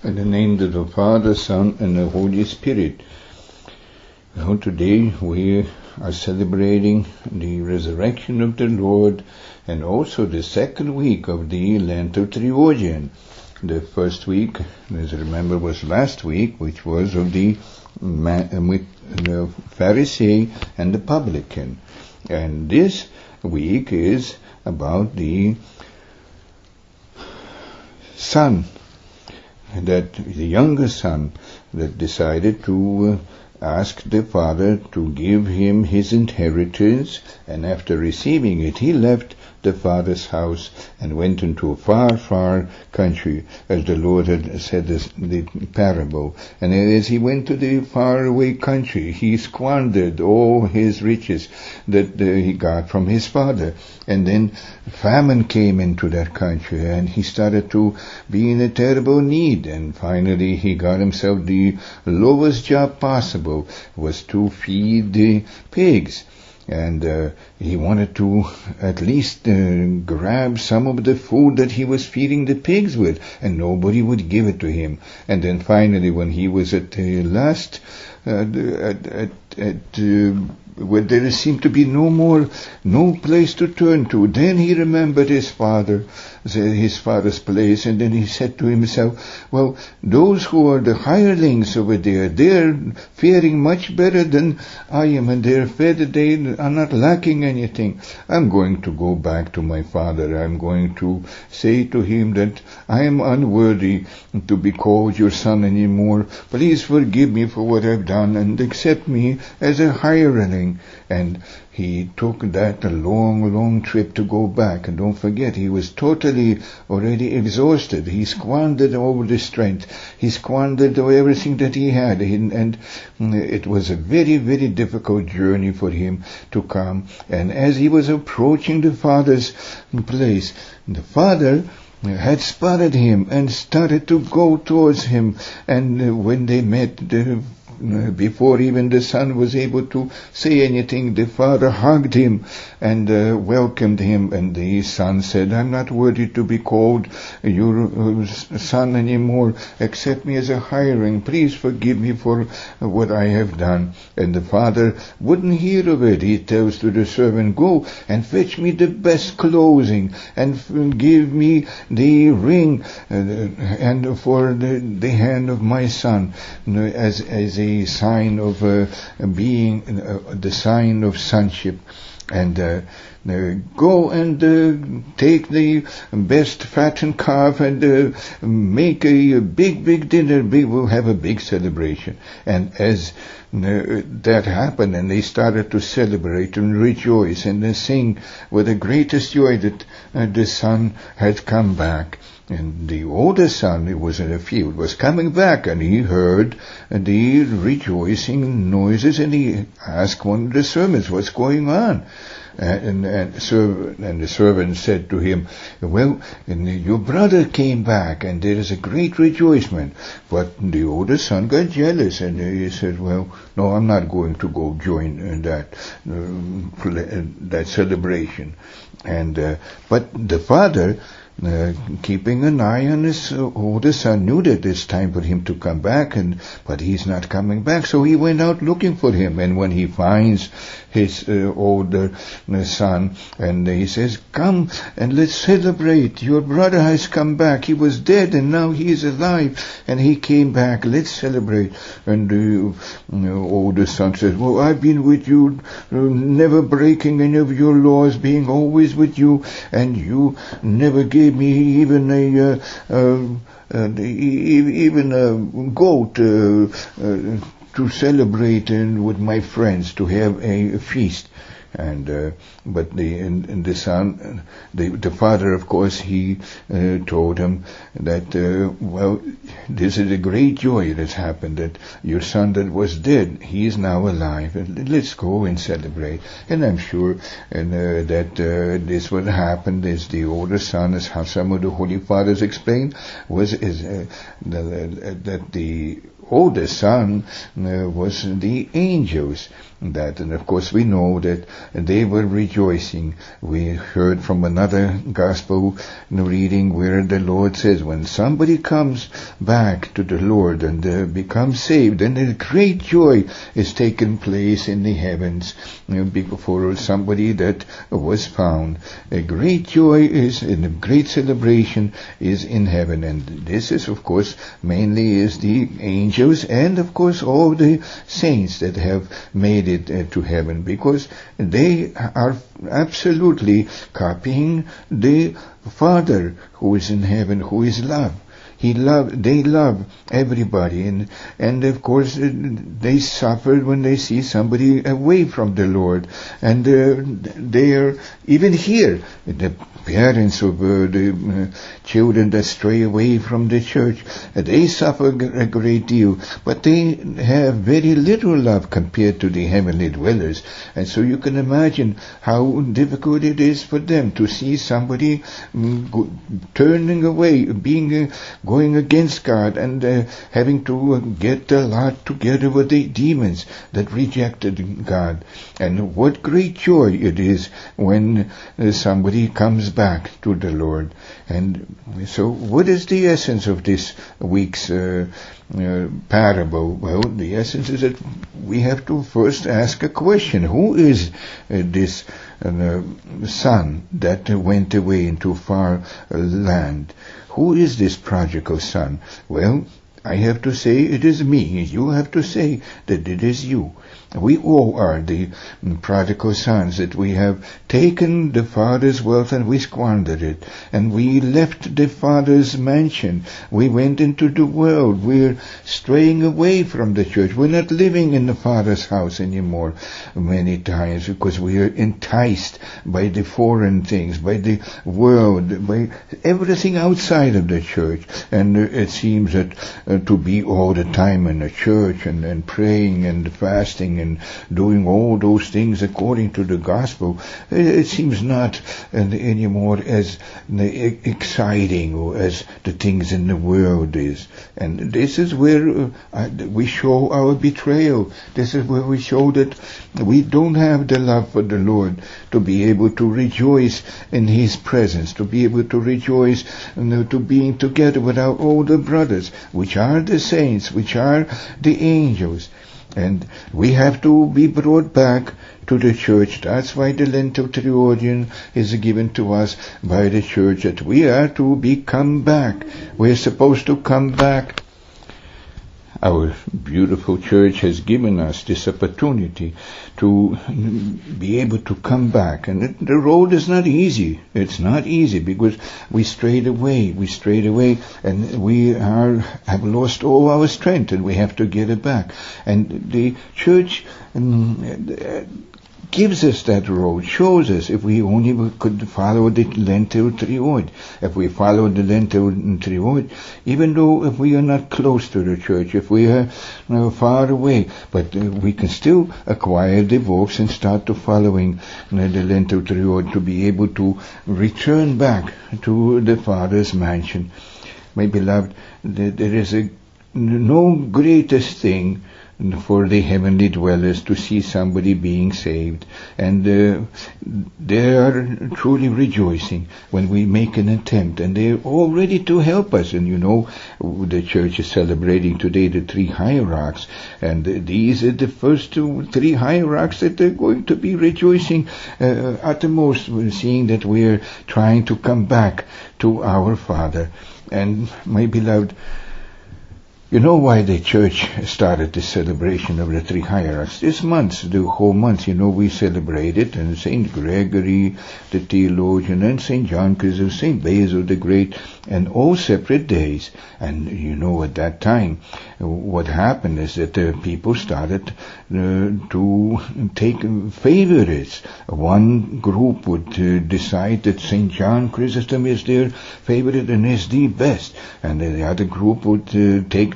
In the name of the Father, Son, and the Holy Spirit. Now today we are celebrating the resurrection of the Lord and also the second week of the Lento Triodian. The first week, as you remember, was last week, which was of the Pharisee and the publican. And this week is about the son, that the younger son that decided to ask the father to give him his inheritance, and after receiving it he left the father's house and went into a far, far country, as the Lord had said the parable. And as he went to the faraway country, he squandered all his riches that he got from his father. And then famine came into that country, and he started to be in a terrible need. And finally he got himself the lowest job possible, was to feed the pigs. And he wanted to at least grab some of the food that he was feeding the pigs with, and nobody would give it to him. And then finally, when he was at the last, where there seemed to be no place to turn to, then he remembered his father's place, and then he said to himself, well, those who are the hirelings over there, they're faring much better than I am, and they're fed, they are not lacking anything. I'm going to go back to my father. I'm going to say to him that I am unworthy to be called your son anymore. Please forgive me for what I've done and accept me as a hireling. And he took that a long, long trip to go back. And don't forget, he was totally already exhausted. He squandered all the strength. He squandered everything that he had. And it was a very, very difficult journey for him to come. And as he was approaching the father's place, the father had spotted him and started to go towards him. And when they met, before even the son was able to say anything, the father hugged him and welcomed him. And the son said, I'm not worthy to be called your son anymore. Accept me as a hireling. Please forgive me for what I have done. And the father wouldn't hear of it. He tells to the servant, go and fetch me the best clothing and give me the ring and for the hand of my son as a sign of being the sign of sonship. And go and take the best fattened calf and make a big dinner. We'll have a big celebration. And as that happened, and they started to celebrate and rejoice and sing with the greatest joy that the son had come back. And the older son, who was in the field, was coming back, and he heard the rejoicing noises, and he asked one of the servants, what's going on? And the servant said to him, well, your brother came back, and there is a great rejoicing. But the older son got jealous, and he said, well, no, I'm not going to go join that celebration. And but the father, keeping an eye on his older son, knew that it's time for him to come back, but he's not coming back. So he went out looking for him, and when he finds his older son, and he says, come and let's celebrate. Your brother has come back. He was dead and now he is alive, and he came back. Let's celebrate. And the older son says, well, I've been with you, never breaking any of your laws, being always with you, and you never gave me even a goat to celebrate with my friends, to have a feast. And but the son, the father, of course, he told him that well, this is a great joy that's happened, that your son that was dead, he is now alive, and let's go and celebrate. And I'm sure that this what happened is the older son, as how some of the Holy Fathers explained, that the older son was the angels. And of course we know that they were rejoicing. We heard from another gospel reading where the Lord says, when somebody comes back to the Lord and becomes saved, then a great joy is taking place in the heavens for somebody that was found. A great joy is, and a great celebration is in heaven. And this is, of course, mainly is the angels and, of course, all the saints that have made it to heaven, because they are absolutely copying the Father who is in heaven, who is love. They love everybody, and of course they suffer when they see somebody away from the Lord, and they are even here. The parents of the children that stray away from the church, they suffer a great deal, but they have very little love compared to the heavenly dwellers, and so you can imagine how difficult it is for them to see somebody turning away, going against God, and having to get a lot together with the demons that rejected God. And what great joy it is when somebody comes back to the Lord. And so what is the essence of this week's parable? Well, the essence is that we have to first ask a question. Who is this son that went away into far land? Who is this prodigal son? Well, I have to say it is me. You have to say that it is you. We all are the prodigal sons, that we have taken the Father's wealth and we squandered it. And we left the Father's mansion. We went into the world. We're straying away from the church. We're not living in the Father's house anymore many times because we are enticed by the foreign things, by the world, by everything outside of the church. And it seems that to be all the time in the church and praying and fasting and doing all those things according to the gospel, it seems not anymore as exciting or as the things in the world is. And this is where we show our betrayal. This is where we show that we don't have the love for the Lord to be able to rejoice in His presence, to be able to rejoice to being together with our older brothers, which are the saints, which are the angels. And we have to be brought back to the church. That's why the Lenten Triodion is given to us by the church, that we are to come back. We're supposed to come back. Our beautiful church has given us this opportunity to be able to come back. And the road is not easy. It's not easy because we strayed away, and we have lost all our strength, and we have to get it back. And the church gives us that road, shows us, if we only could follow the Lenten Triod. If we follow the Lenten Triod, even though if we are not close to the church, if we are far away, but we can still acquire the books and start to following the Lenten Triod to be able to return back to the Father's mansion. My beloved, there is no greatest thing for the heavenly dwellers to see somebody being saved, and they are truly rejoicing when we make an attempt, and they are all ready to help us. And you know, the church is celebrating today the 3 hierarchs, and these are the first 3 hierarchs that are going to be rejoicing at the most, seeing that we are trying to come back to our Father. And my beloved, you know why the church started this celebration of the 3 hierarchs? This month, the whole month, we celebrate it, and St. Gregory, the theologian, and St. John Chrysostom, St. Basil the Great, and all separate days. And at that time, what happened is that people started to take favorites. One group would decide that St. John Chrysostom is their favorite and is the best, and the other group would take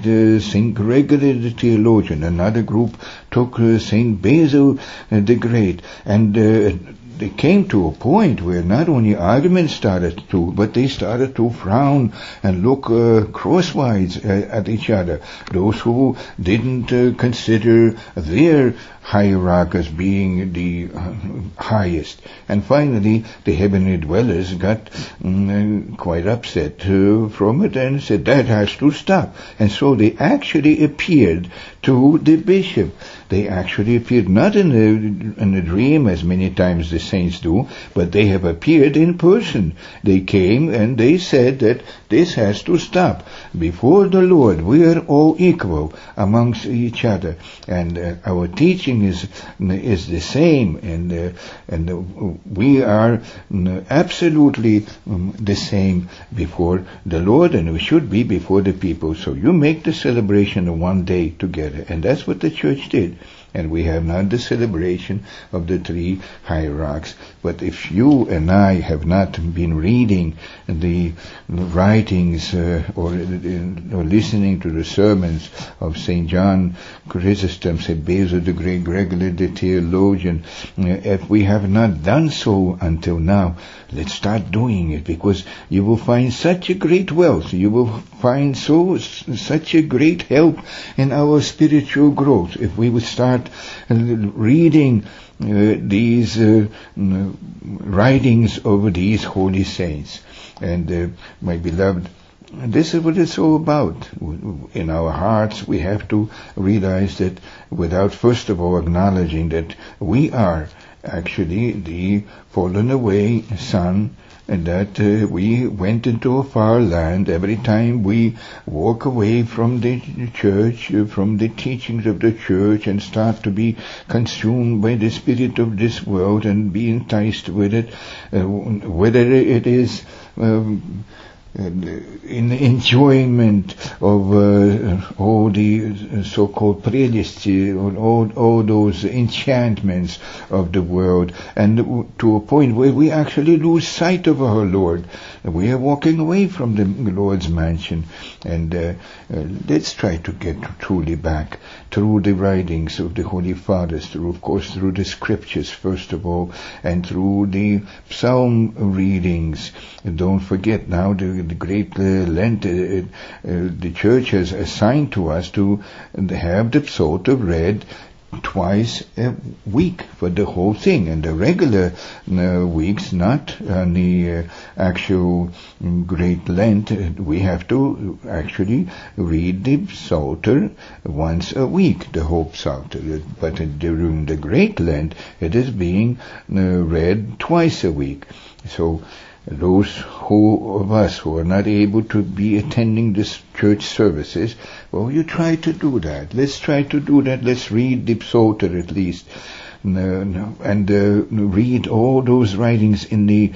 St. Gregory the theologian. Another group took St. Basil the Great. And they came to a point where not only arguments started to, but they started to frown and look crosswise at each other. Those who didn't consider their hierarchy as being the highest. And finally, the heavenly dwellers got quite upset from it and said that has to stop. And so they actually appeared to the bishop. They actually appeared not in a dream, as many times the saints do, but they have appeared in person. They came and they said that this has to stop. Before the Lord, we are all equal amongst each other, and our teaching is the same, and we are absolutely the same before the Lord, and we should be before the people. So you make the celebration of one day together, and that's what the church did. And we have not the celebration of the three hierarchs. But if you and I have not been reading the writings or listening to the sermons of St. John Chrysostom, St. Basil the Great, Gregory the theologian, if we have not done so until now, let's start doing it, because you will find such a great wealth. You will find such a great help in our spiritual growth if we would start reading these writings of these holy saints. And my beloved, this is what it's all about. In our hearts, we have to realize that without first of all acknowledging that we are actually the fallen away son, and that we went into a far land. Every time we walk away from the church, from the teachings of the church, and start to be consumed by the spirit of this world and be enticed with it, whether it is in enjoyment of all the so-called prelists, all those enchantments of the world, and to a point where we actually lose sight of our Lord. We are walking away from the Lord's mansion, and let's try to get truly back through the writings of the Holy Fathers, through the scriptures first of all, and through the psalm readings. And don't forget now the great Lent, the Church has assigned to us to have the Psalter read twice a week for the whole thing, and the regular weeks, not on the actual Great Lent, we have to actually read the Psalter once a week, the whole Psalter. But during the Great Lent, it is being read twice a week. So those of us who are not able to be attending this church services, well, you try to do that. Let's try to do that. Let's read the Psalter at least. And read all those writings in the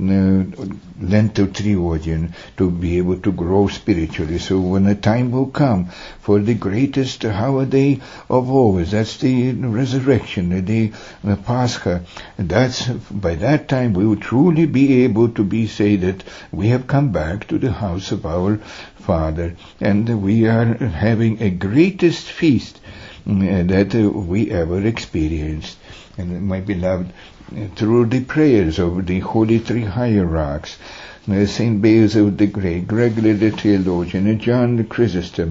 Lento Triodion to be able to grow spiritually. So when the time will come for the greatest holiday of all, that's the resurrection, the Pascha, by that time we will truly be able to say that we have come back to the house of our Father, and we are having a greatest feast that we ever experienced. And my beloved, through the prayers of the Holy Three Hierarchs, St. Basil the Great, Gregory the theologian, and John the Chrysostom,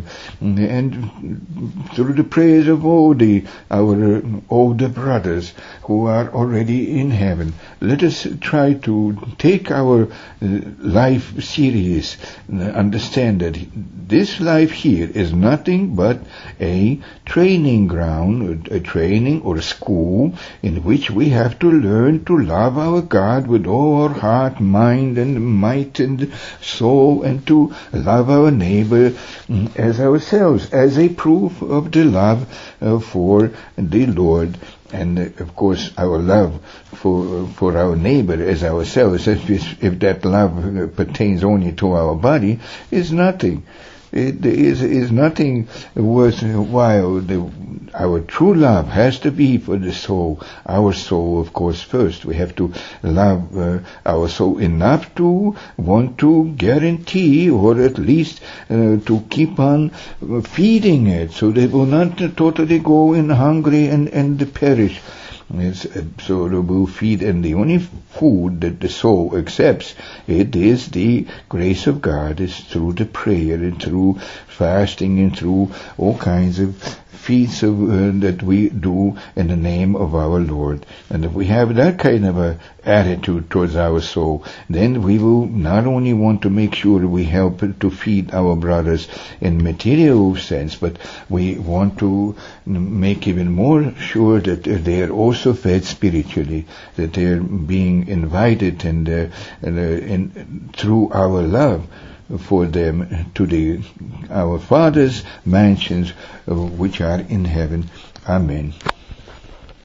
and through the prayers of all our older brothers who are already in heaven, let us try to take our life serious, understand that this life here is nothing but a training ground, a training or a school in which we have to learn to love our God with all our heart, mind, and might and soul, and to love our neighbor as ourselves, as a proof of the love for the Lord. And of course our love for our neighbor as ourselves, if that love pertains only to our body, is nothing. it is nothing worthwhile. Our true love has to be for the soul. Our soul, of course, first. We have to love our soul enough to want to guarantee, or at least to keep on feeding it, so they will not totally go in hungry and perish. So they will feed, and the only food that the soul accepts, it is the grace of God. It's through the prayer and through fasting and through all kinds of feats that we do in the name of our Lord. And if we have that kind of a attitude towards our soul, then we will not only want to make sure we help to feed our brothers in material sense, but we want to make even more sure that they are also fed spiritually, that they are being invited and through our love for them to our Father's mansions which are in heaven. Amen.